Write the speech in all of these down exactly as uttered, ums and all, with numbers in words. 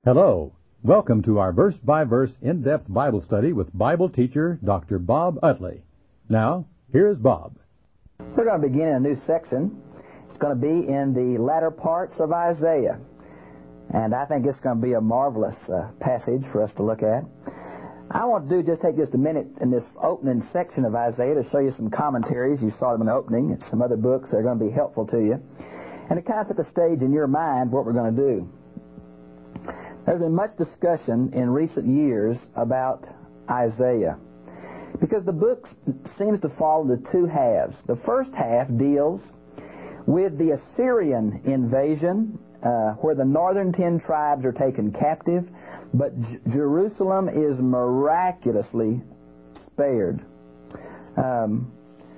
Hello. Welcome to our verse-by-verse in-depth Bible study with Bible teacher Doctor Bob Utley. Now, here's Bob. We're going to begin a new section. It's going to be in the latter parts of Isaiah. And I think it's going to be a marvelous uh, passage for us to look at. I want to do just take just a minute in this opening section of Isaiah to show you some commentaries. You saw them in the opening. It's some other books that are going to be helpful to you. And to kind of set the stage in your mind what we're going to do. There's been much discussion in recent years about Isaiah because the book seems to fall into two halves. The first half deals with the Assyrian invasion uh, where the northern ten tribes are taken captive, but J- Jerusalem is miraculously spared. Um,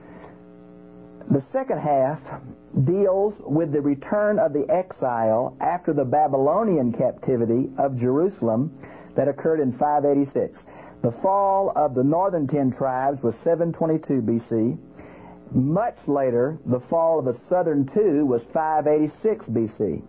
the second half deals with the return of the exile after the Babylonian captivity of Jerusalem that occurred in five eighty-six. The fall of the northern ten tribes was seven twenty-two B C. Much later, the fall of the southern two was five eighty-six B C.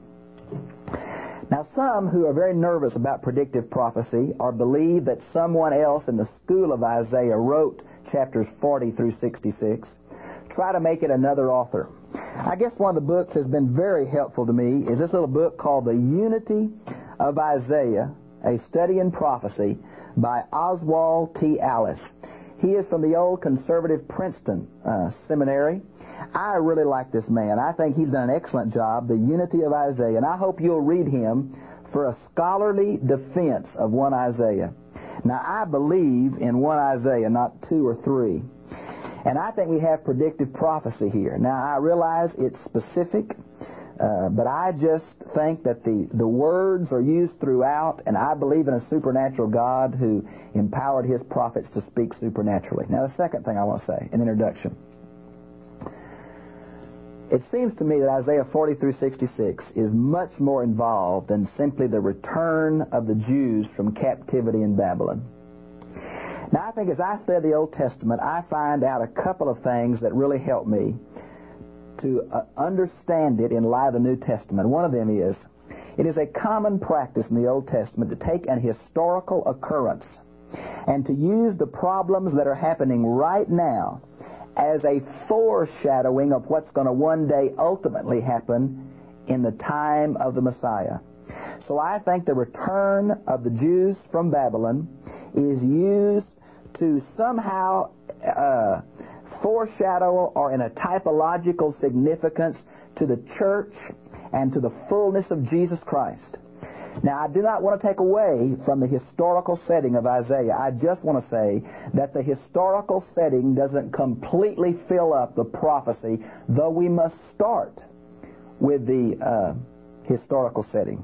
Now, some who are very nervous about predictive prophecy or believe that someone else in the school of Isaiah wrote chapters forty through sixty-six try to make it another author. I guess one of the books that's been very helpful to me is this little book called The Unity of Isaiah, A Study in Prophecy by Oswald T. Allis. He is from the old conservative Princeton uh, Seminary. I really like this man. I think he's done an excellent job, The Unity of Isaiah, and I hope you'll read him for a scholarly defense of one Isaiah. Now, I believe in one Isaiah, not two or three. And I think we have predictive prophecy here. Now, I realize it's specific, uh, but I just think that the, the words are used throughout, and I believe in a supernatural God who empowered His prophets to speak supernaturally. Now, the second thing I want to say in introduction. It seems to me that Isaiah forty through sixty-six is much more involved than simply the return of the Jews from captivity in Babylon. Now, I think as I study the Old Testament, I find out a couple of things that really help me to uh, understand it in light of the New Testament. One of them is, it is a common practice in the Old Testament to take an historical occurrence and to use the problems that are happening right now as a foreshadowing of what's going to one day ultimately happen in the time of the Messiah. So I think the return of the Jews from Babylon is used to somehow uh, foreshadow or in a typological significance to the church and to the fullness of Jesus Christ. Now, I do not want to take away from the historical setting of Isaiah. I just want to say that the historical setting doesn't completely fill up the prophecy, though we must start with the uh, historical setting.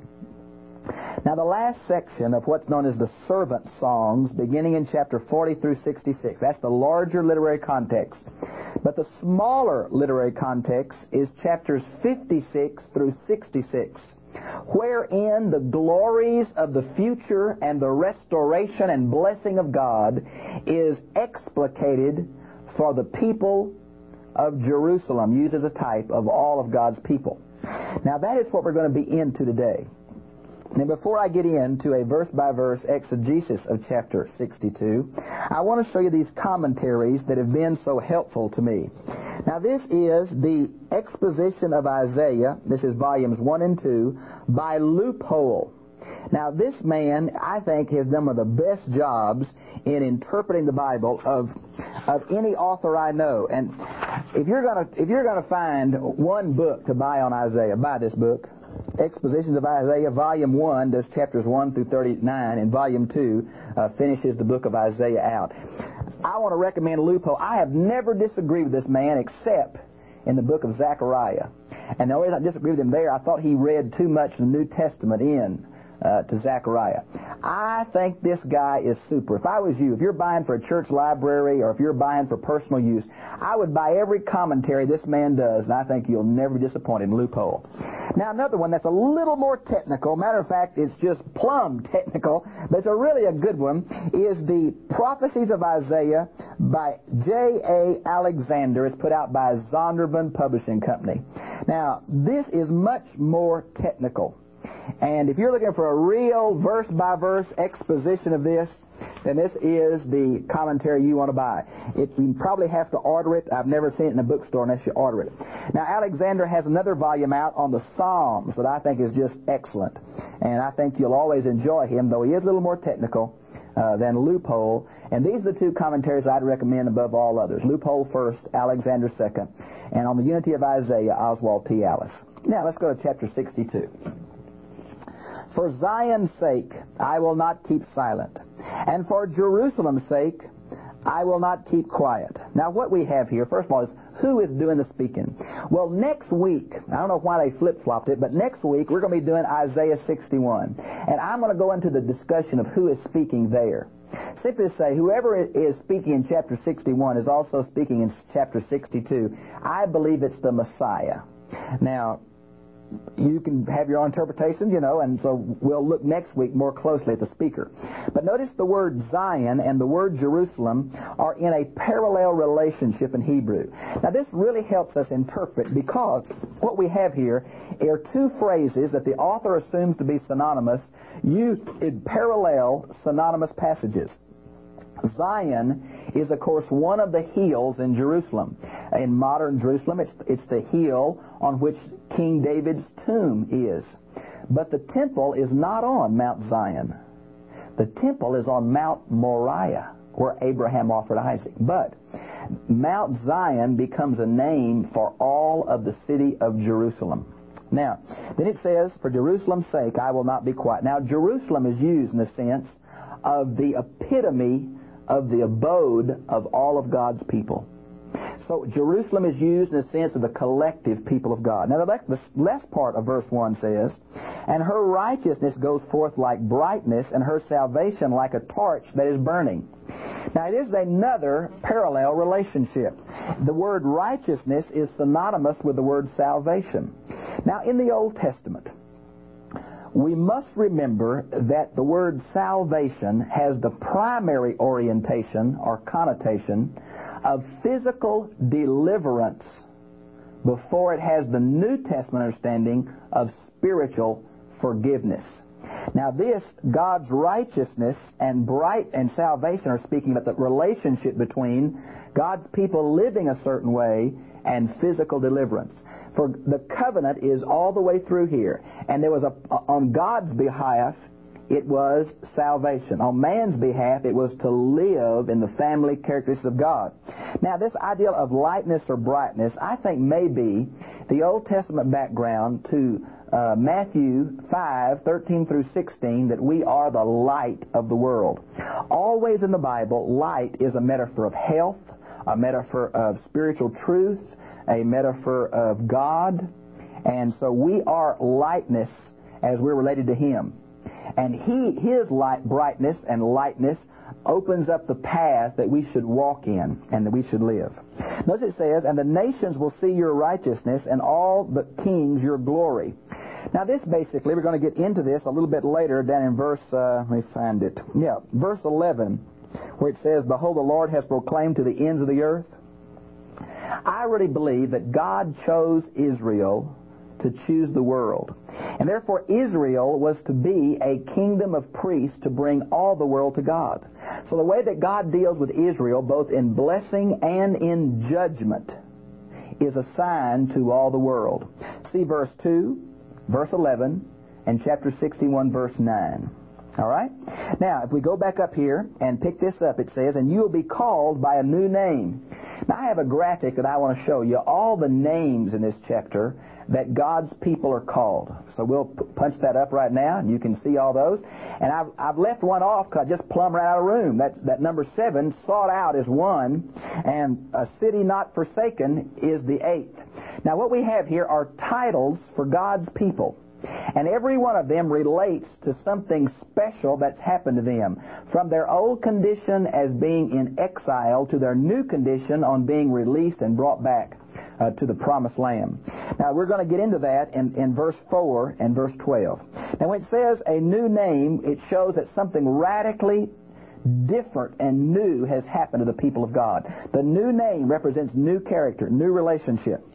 Now, the last section of what's known as the servant songs, beginning in chapter forty through sixty-six, that's the larger literary context. But the smaller literary context is chapters fifty-six through sixty-six, wherein the glories of the future and the restoration and blessing of God is explicated for the people of Jerusalem, used as a type of all of God's people. Now, that is what we're going to be into today. Now, before I get into a verse-by-verse exegesis of chapter sixty-two, I want to show you these commentaries that have been so helpful to me. Now, this is the exposition of Isaiah. This is volumes one and two by Loophole. Now, this man, I think, has done one of the best jobs in interpreting the Bible of of any author I know. And if you're gonna if you're gonna find one book to buy on Isaiah, buy this book. Expositions of Isaiah, Volume one does chapters one through thirty-nine, and Volume two uh, finishes the book of Isaiah out. I want to recommend Loophole. I have never disagreed with this man except in the book of Zechariah. And the only reason I disagree with him there, I thought he read too much of the New Testament in uh, to Zechariah. I think this guy is super. If I was you, if you're buying for a church library or if you're buying for personal use, I would buy every commentary this man does, and I think you'll never be disappointed in Loophole. Now, another one that's a little more technical, matter of fact, it's just plumb technical, but it's a really a good one, is the Prophecies of Isaiah by J A Alexander. It's put out by Zondervan Publishing Company. Now, this is much more technical. And if you're looking for a real verse-by-verse exposition of this, then this is the commentary you want to buy. It, you probably have to order it. I've never seen it in a bookstore unless you order it. Now, Alexander has another volume out on the Psalms that I think is just excellent. And I think you'll always enjoy him, though he is a little more technical uh, than Loophole. And these are the two commentaries I'd recommend above all others. Loophole first, Alexander second. And on the Unity of Isaiah, Oswald T. Allis. Now, let's go to chapter sixty-two. For Zion's sake, I will not keep silent. And for Jerusalem's sake, I will not keep quiet. Now, what we have here, first of all, is who is doing the speaking? Well, next week, I don't know why they flip-flopped it, but next week we're going to be doing Isaiah sixty-one. And I'm going to go into the discussion of who is speaking there. Simply to say, whoever is speaking in chapter sixty-one is also speaking in chapter sixty-two. I believe it's the Messiah. Now, you can have your own interpretation, you know, and so we'll look next week more closely at the speaker. But notice the word Zion and the word Jerusalem are in a parallel relationship in Hebrew. Now, this really helps us interpret because what we have here are two phrases that the author assumes to be synonymous, used in parallel synonymous passages. Zion is, of course, one of the hills in Jerusalem. In modern Jerusalem, it's, it's the hill on which King David's tomb is. But the temple is not on Mount Zion. The temple is on Mount Moriah, where Abraham offered Isaac. But Mount Zion becomes a name for all of the city of Jerusalem. Now, then it says, for Jerusalem's sake, I will not be quiet. Now, Jerusalem is used in the sense of the epitome of the abode of all of God's people. So Jerusalem is used in the sense of the collective people of God. Now the last part of verse one says, and her righteousness goes forth like brightness, and her salvation like a torch that is burning. Now it is another parallel relationship. The word righteousness is synonymous with the word salvation. Now in the Old Testament, we must remember that the word salvation has the primary orientation or connotation of physical deliverance before it has the New Testament understanding of spiritual forgiveness. Now this, God's righteousness and bright and salvation are speaking about the relationship between God's people living a certain way and physical deliverance. For the covenant is all the way through here. And there was a, on God's behalf, it was salvation. On man's behalf, it was to live in the family characteristics of God. Now, this idea of lightness or brightness, I think may be the Old Testament background to uh, Matthew five, thirteen through sixteen, that we are the light of the world. Always in the Bible, light is a metaphor of health, a metaphor of spiritual truth, a metaphor of God. And so we are lightness as we're related to Him. And He, His light, brightness and lightness opens up the path that we should walk in and that we should live. Notice it says, and the nations will see your righteousness, and all the kings your glory. Now this basically, we're going to get into this a little bit later down in verse, uh, let me find it. Yeah, verse eleven, where it says, behold, the Lord has proclaimed to the ends of the earth. I really believe that God chose Israel to choose the world. And therefore Israel was to be a kingdom of priests to bring all the world to God. So the way that God deals with Israel, both in blessing and in judgment, is a sign to all the world. See verse two, verse eleven, and chapter sixty-one, verse nine. All right? Now, if we go back up here and pick this up, it says, and you will be called by a new name. Now, I have a graphic that I want to show you all the names in this chapter that God's people are called. So we'll punch that up right now, and you can see all those. And I've, I've left one off because I just plumb right out of room. That's, that number seven, sought out, is one, and a city not forsaken is the eighth. Now, what we have here are titles for God's people. And every one of them relates to something special that's happened to them. From their old condition as being in exile to their new condition on being released and brought back uh, to the promised land. Now, we're going to get into that in, in verse four and verse twelve. Now, when it says a new name, it shows that something radically different and new has happened to the people of God. The new name represents new character, new relationship.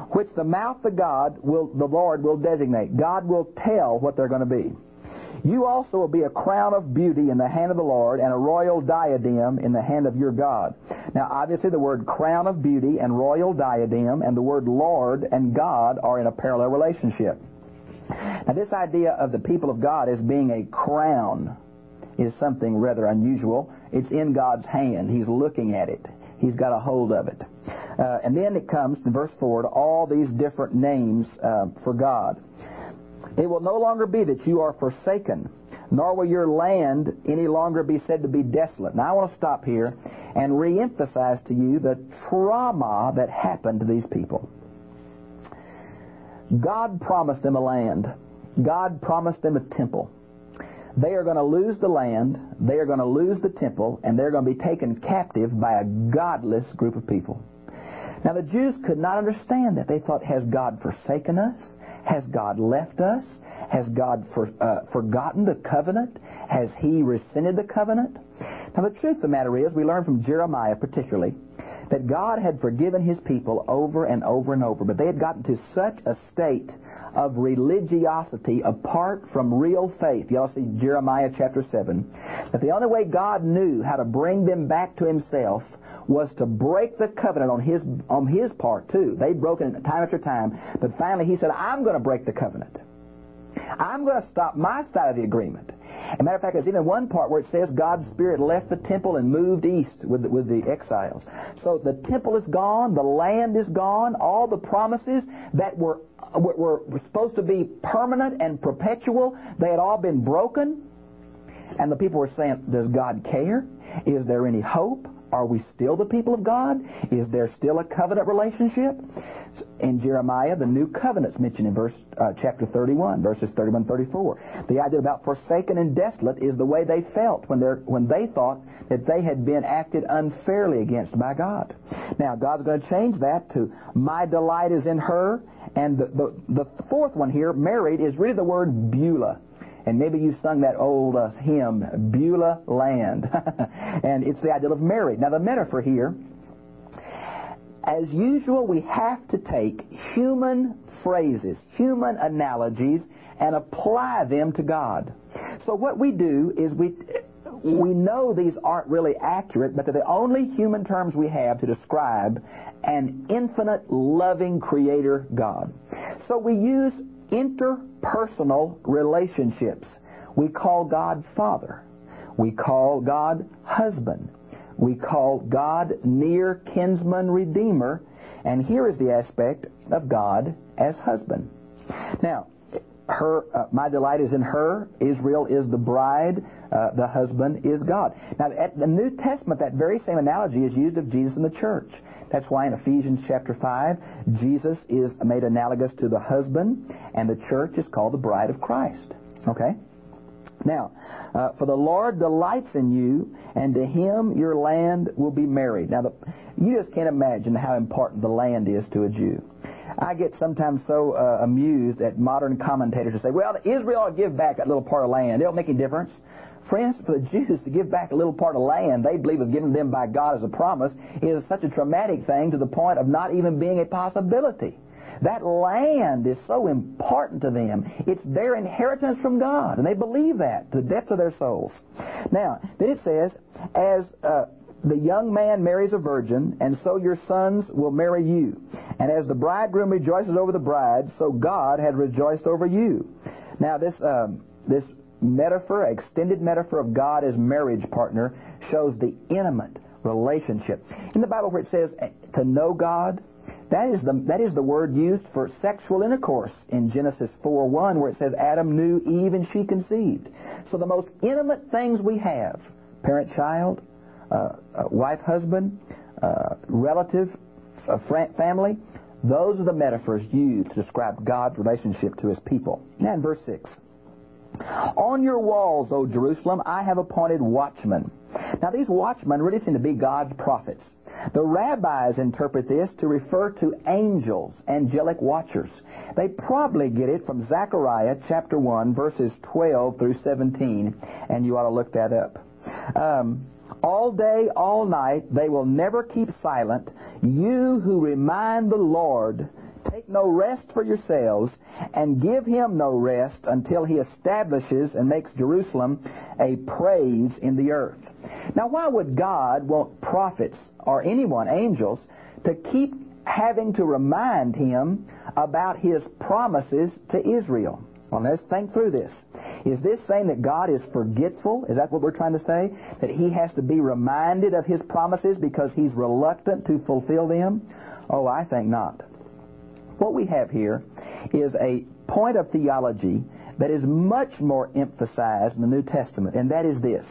which the mouth of God will, the Lord will designate. God will tell what they're going to be. You also will be a crown of beauty in the hand of the Lord and a royal diadem in the hand of your God. Now, obviously, the word crown of beauty and royal diadem and the word Lord and God are in a parallel relationship. Now, this idea of the people of God as being a crown is something rather unusual. It's in God's hand. He's looking at it. He's got a hold of it. Uh, and then it comes in verse four to all these different names uh, for God. It will no longer be that you are forsaken, nor will your land any longer be said to be desolate. Now I want to stop here and reemphasize to you the trauma that happened to these people. God promised them a land. God promised them a temple. They are going to lose the land, they are going to lose the temple, and they're going to be taken captive by a godless group of people. Now the Jews could not understand that. They thought, has God forsaken us? Has God left us? Has God for, uh, forgotten the covenant? Has He rescinded the covenant? Now the truth of the matter is, we learn from Jeremiah particularly, that God had forgiven His people over and over and over, but they had gotten to such a state of religiosity apart from real faith. You all see Jeremiah chapter seven, that the only way God knew how to bring them back to Himself was to break the covenant on His on His part too. They'd broken it time after time, but finally He said, I'm going to break the covenant. I'm going to stop my side of the agreement. As a matter of fact, there's even one part where it says God's Spirit left the temple and moved east with the, with the exiles. So the temple is gone, the land is gone, all the promises that were, were, were supposed to be permanent and perpetual, they had all been broken. And the people were saying, does God care? Is there any hope? Are we still the people of God? Is there still a covenant relationship? In Jeremiah, the new covenant's mentioned in verse uh, chapter thirty-one, verses thirty-one and thirty-four. The idea about forsaken and desolate is the way they felt when, they're, when they thought that they had been acted unfairly against by God. Now, God's going to change that to, my delight is in her. And the, the, the fourth one here, married, is really the word Beulah. And maybe you've sung that old uh, hymn, Beulah Land. And it's the idea of married. Now, the metaphor here, as usual, we have to take human phrases, human analogies, and apply them to God. So what we do is we we know these aren't really accurate, but they're the only human terms we have to describe an infinite, loving Creator God. So we use interpersonal relationships. We call God Father. We call God Husband. We call God near kinsman redeemer. And here is the aspect of God as husband. Now, her, uh, my delight is in her. Israel is the bride. Uh, the husband is God. Now, at the New Testament, that very same analogy is used of Jesus and the church. That's why in Ephesians chapter five, Jesus is made analogous to the husband, and the church is called the bride of Christ. Okay? Now, uh, for the Lord delights in you, and to Him your land will be married. Now, the, you just can't imagine how important the land is to a Jew. I get sometimes so uh, amused at modern commentators who say, well, Israel ought to give back that little part of land. It don't make any difference. Friends, for the Jews to give back a little part of land they believe was given them by God as a promise is such a traumatic thing to the point of not even being a possibility. That land is so important to them. It's their inheritance from God, and they believe that to the depths of their souls. Now, then it says, as uh, the young man marries a virgin, and so your sons will marry you. And as the bridegroom rejoices over the bride, so God had rejoiced over you. Now, this um, this metaphor, extended metaphor of God as marriage partner, shows the intimate relationship. In the Bible where it says to know God, That is the that is the word used for sexual intercourse in Genesis four one, where it says Adam knew Eve and she conceived. So the most intimate things we have, parent-child, uh, uh, wife-husband, uh, relative, uh, family, those are the metaphors used to describe God's relationship to His people. Now in verse six, on your walls, O Jerusalem, I have appointed watchmen. Now these watchmen really seem to be God's prophets. The rabbis interpret this to refer to angels, angelic watchers. They probably get it from Zechariah chapter one, verses twelve through seventeen, and you ought to look that up. Um, all day, all night, they will never keep silent. You who remind the Lord, take take no rest for yourselves, and give him no rest until he establishes and makes Jerusalem a praise in the earth. Now, why would God want prophets or anyone, angels, to keep having to remind him about his promises to Israel? Well, let's think through this. Is this saying that God is forgetful? Is that what we're trying to say? That he has to be reminded of his promises because he's reluctant to fulfill them? Oh, I think not. What we have here is a point of theology that is much more emphasized in the New Testament, and that is this.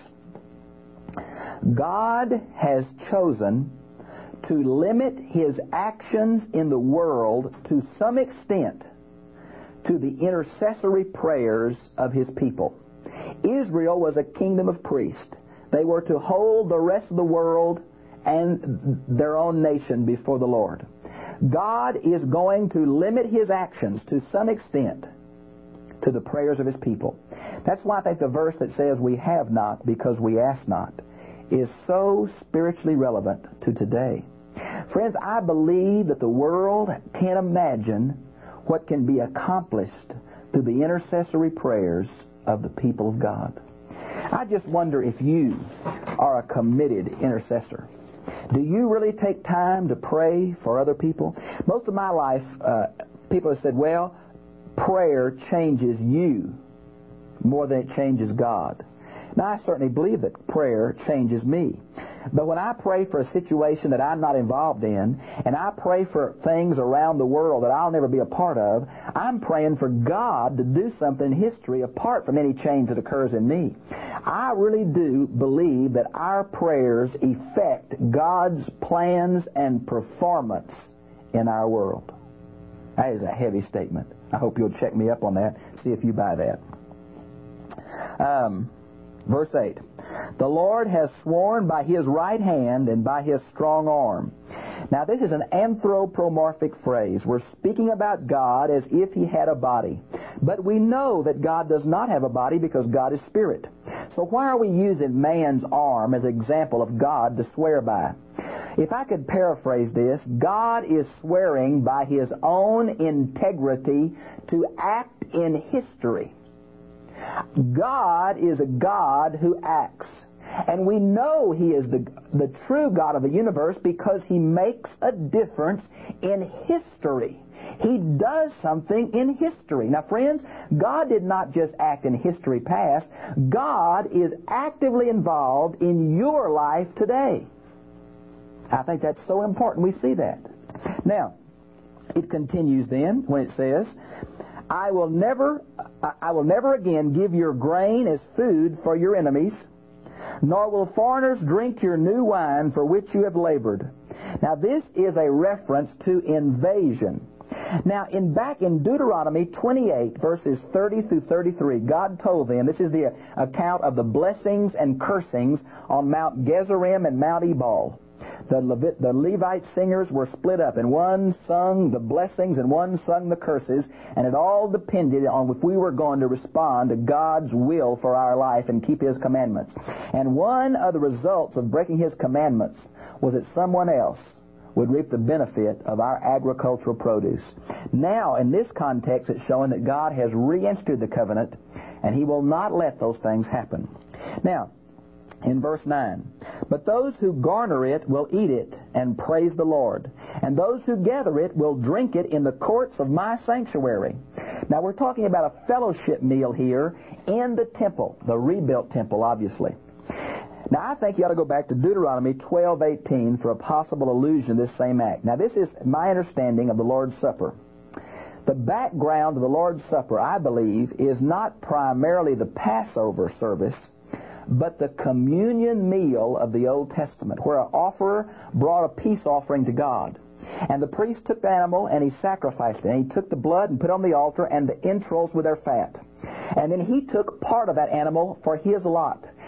God has chosen to limit his actions in the world to some extent to the intercessory prayers of his people. Israel was a kingdom of priests. They were to hold the rest of the world and their own nation before the Lord. God is going to limit his actions to some extent to the prayers of his people. That's why I think the verse that says we have not because we ask not is so spiritually relevant to today. Friends, I believe that the world can't imagine what can be accomplished through the intercessory prayers of the people of God. I just wonder if you are a committed intercessor. Do you really take time to pray for other people? Most of my life, uh, people have said, well, prayer changes you more than it changes God. Now, I certainly believe that prayer changes me. But when I pray for a situation that I'm not involved in, and I pray for things around the world that I'll never be a part of, I'm praying for God to do something in history apart from any change that occurs in me. I really do believe that our prayers affect God's plans and performance in our world. That is a heavy statement. I hope you'll check me up on that, see if you buy that. Um... Verse eight, the Lord has sworn by his right hand and by his strong arm. Now, this is an anthropomorphic phrase. We're speaking about God as if he had a body. But we know that God does not have a body because God is spirit. So why are we using man's arm as an example of God to swear by? If I could paraphrase this, God is swearing by his own integrity to act in history. God is a God who acts. And we know he is the, the true God of the universe because he makes a difference in history. He does something in history. Now, friends, God did not just act in history past. God is actively involved in your life today. I think that's so important we see that. Now, it continues then when it says, I will never, I will never again give your grain as food for your enemies, nor will foreigners drink your new wine for which you have labored. Now, this is a reference to invasion. Now, in back in Deuteronomy twenty-eight, verses thirty through thirty-three, God told them, this is the account of the blessings and cursings on Mount Gezerim and Mount Ebal. The, Levit, the Levite singers were split up, and one sung the blessings and one sung the curses, and it all depended on if we were going to respond to God's will for our life and keep his commandments. And one of the results of breaking his commandments was that someone else would reap the benefit of our agricultural produce. Now, in this context, it's showing that God has reinstituted the covenant, and he will not let those things happen. Now, in verse nine, but those who garner it will eat it and praise the Lord, and those who gather it will drink it in the courts of my sanctuary. Now, we're talking about a fellowship meal here in the temple, the rebuilt temple, obviously. Now, I think you ought to go back to Deuteronomy twelve eighteen for a possible allusion to this same act. Now, this is my understanding of the Lord's Supper. The background of the Lord's Supper, I believe, is not primarily the Passover service, but the communion meal of the Old Testament, where an offerer brought a peace offering to God. And the priest took the animal and he sacrificed it. And he took the blood and put it on the altar and the entrails with their fat. And then he took part of that animal for his lot.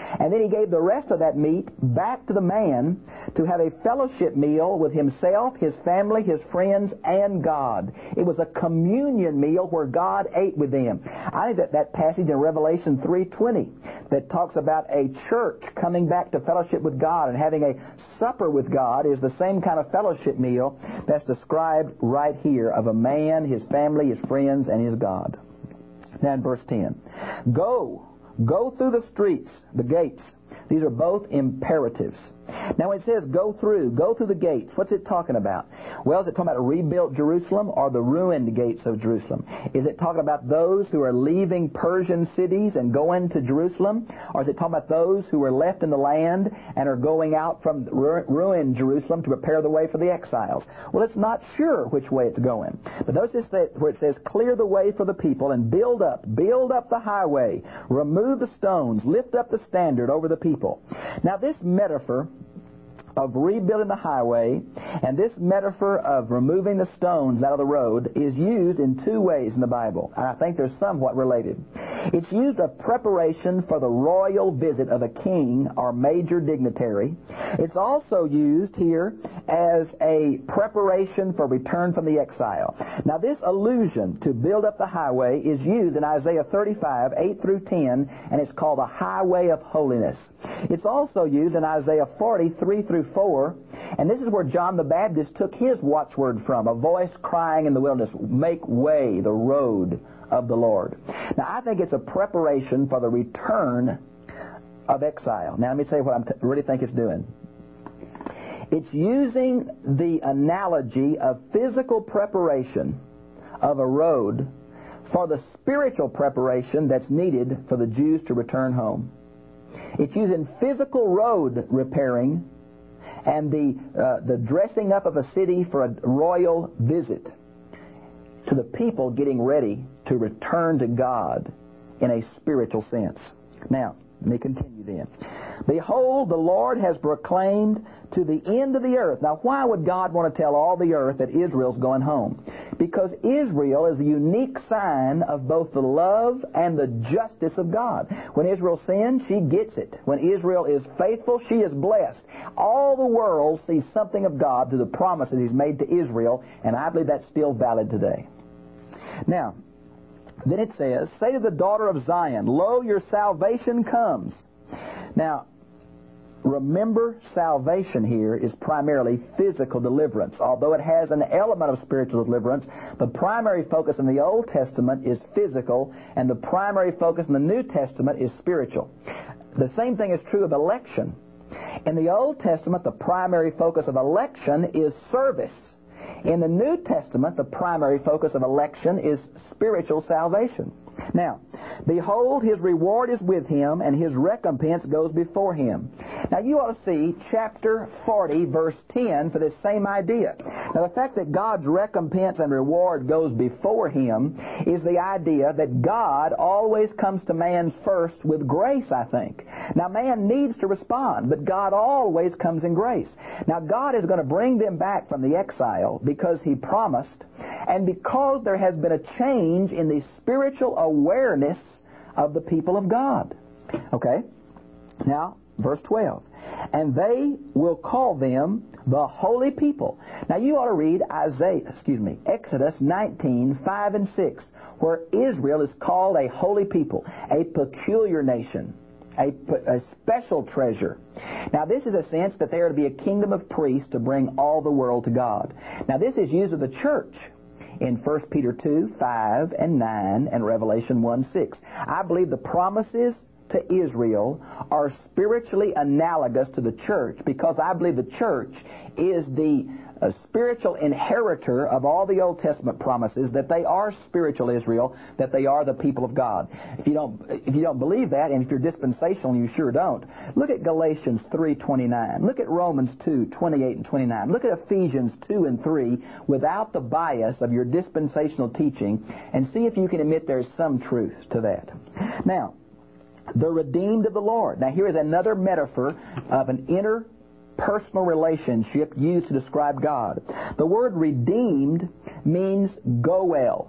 And then he gave the rest of that meat back to the man to have a fellowship meal with himself, his family, his friends, and God. It was a communion meal where God ate with them. I think that that passage in Revelation three twenty that talks about a church coming back to fellowship with God and having a supper with God is the same kind of fellowship meal that's described right here of a man, his family, his friends, and his God. Now in verse ten, go, go through the streets, the gates. These are both imperatives. Now when it says go through, go through the gates, what's it talking about? Well, is it talking about a rebuilt Jerusalem or the ruined gates of Jerusalem? Is it talking about those who are leaving Persian cities and going to Jerusalem? Or is it talking about those who are left in the land and are going out from ruined Jerusalem to prepare the way for the exiles? Well, it's not sure which way it's going. But notice that where it says clear the way for the people and build up, build up the highway, remove the stones, lift up the standard over the people. Now this metaphor of rebuilding the highway and this metaphor of removing the stones out of the road is used in two ways in the Bible, and I think they're somewhat related. It's used of preparation for the royal visit of a king or major dignitary. It's also used here as a preparation for return from the exile. Now this allusion to build up the highway is used in Isaiah thirty-five, eight through ten, and it's called the highway of holiness. It's also used in Isaiah forty, three through four, and this is where John the Baptist took his watchword from, a voice crying in the wilderness, make way, the road of the Lord. Now I think it's a preparation for the return of exile. Now let me say what I t- really think it's doing. It's using the analogy of physical preparation of a road for the spiritual preparation that's needed for the Jews to return home. It's using physical road repairing and the uh, the dressing up of a city for a royal visit to the people getting ready to return to God in a spiritual sense. Now, let me continue then. Behold, the Lord has proclaimed to the end of the earth. Now, why would God want to tell all the earth that Israel's going home? Because Israel is a unique sign of both the love and the justice of God. When Israel sins, she gets it. When Israel is faithful, she is blessed. All the world sees something of God through the promises He's made to Israel, and I believe that's still valid today. Now, then it says, say to the daughter of Zion, lo, your salvation comes. Now, remember, salvation here is primarily physical deliverance. Although it has an element of spiritual deliverance, the primary focus in the Old Testament is physical, and the primary focus in the New Testament is spiritual. The same thing is true of election. In the Old Testament, the primary focus of election is service. In the New Testament, the primary focus of election is spiritual salvation. Now, behold, his reward is with him, and his recompense goes before him. Now, you ought to see chapter forty, verse ten, for this same idea. Now, the fact that God's recompense and reward goes before him is the idea that God always comes to man first with grace, I think. Now, man needs to respond, but God always comes in grace. Now, God is going to bring them back from the exile because He promised, and because there has been a change in the spiritual awareness of the people of God. Okay? Now, verse twelve. And they will call them the holy people. Now, you ought to read Isaiah, excuse me, Exodus nineteen, five and six, where Israel is called a holy people, a peculiar nation, a, a special treasure. Now, this is a sense that they are to be a kingdom of priests to bring all the world to God. Now, this is used of the church in First Peter two, five and nine and Revelation one, six. I believe the promises to Israel are spiritually analogous to the church, because I believe the church is the uh, spiritual inheritor of all the Old Testament promises, that they are spiritual Israel, that they are the people of God. If you don't if you don't believe that, and if you're dispensational, you sure don't, look at Galatians three twenty-nine. Look at Romans two twenty-eight and twenty-nine. Look at Ephesians two and three without the bias of your dispensational teaching, and see if you can admit there's some truth to that. Now, the redeemed of the Lord. Now, here is another metaphor of an interpersonal relationship used to describe God. The word redeemed means goel,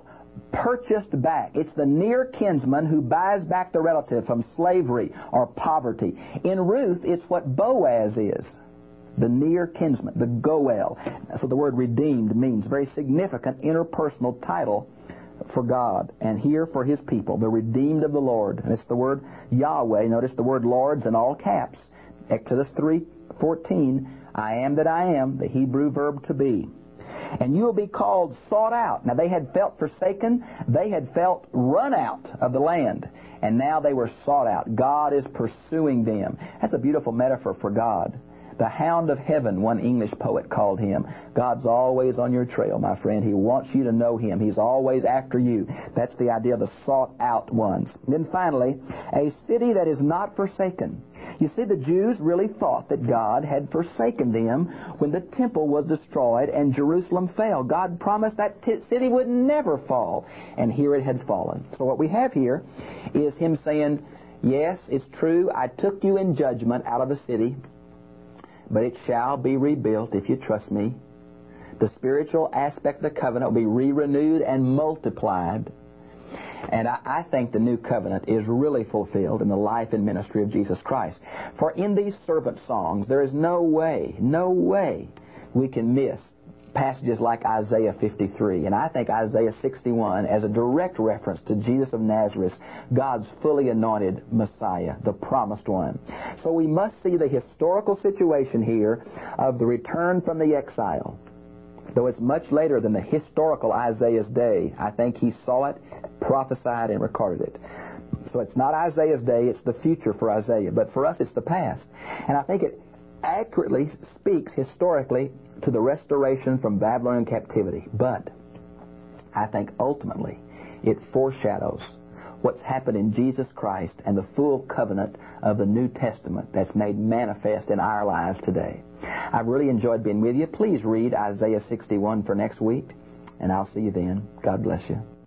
purchased back. It's the near kinsman who buys back the relative from slavery or poverty. In Ruth, it's what Boaz is. The near kinsman, the Goel. That's what the word redeemed means. Very significant interpersonal title for God. And here for His people, the redeemed of the Lord. And it's the word Yahweh. Notice the word Lord's in all caps. Exodus three fourteen, I am that I am, the Hebrew verb to be. And you will be called sought out. Now they had felt forsaken. They had felt run out of the land. And now they were sought out. God is pursuing them. That's a beautiful metaphor for God. The hound of heaven, one English poet called Him. God's always on your trail, my friend. He wants you to know Him. He's always after you. That's the idea of the sought out ones. And then finally, a city that is not forsaken. You see, the Jews really thought that God had forsaken them when the temple was destroyed and Jerusalem fell. God promised that t- city would never fall, and here it had fallen. So what we have here is Him saying, yes, it's true, I took you in judgment out of the city, but it shall be rebuilt if you trust me. The spiritual aspect of the covenant will be re-renewed and multiplied. And I, I think the new covenant is really fulfilled in the life and ministry of Jesus Christ. For in these servant songs, there is no way, no way we can miss passages like Isaiah fifty-three. And I think Isaiah sixty-one as a direct reference to Jesus of Nazareth, God's fully anointed Messiah, the promised one. So we must see the historical situation here of the return from the exile. Though it's much later than the historical Isaiah's day, I think he saw it, prophesied, and recorded it. So it's not Isaiah's day, it's the future for Isaiah. But for us, it's the past. And I think it accurately speaks historically to the restoration from Babylonian captivity. But I think ultimately it foreshadows what's happened in Jesus Christ and the full covenant of the New Testament that's made manifest in our lives today. I've really enjoyed being with you. Please read Isaiah sixty-one for next week, and I'll see you then. God bless you.